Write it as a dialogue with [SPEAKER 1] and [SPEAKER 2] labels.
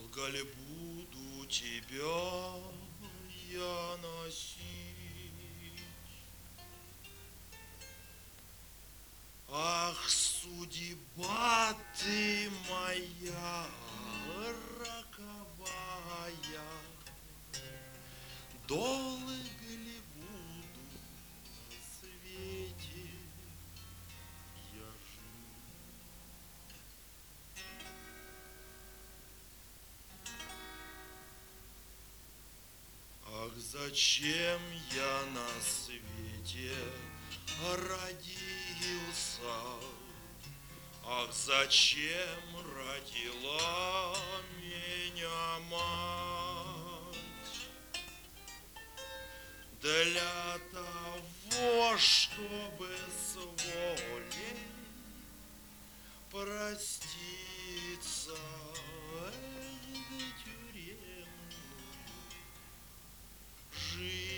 [SPEAKER 1] Долго ли буду тебя я носить? Ах, судьба ты моя роковая, долго ли буду на свете я жить? Ах, зачем я на свете родился? Ах, зачем родила меня мать? Для того, чтобы с волей проститься тюремную жизнь.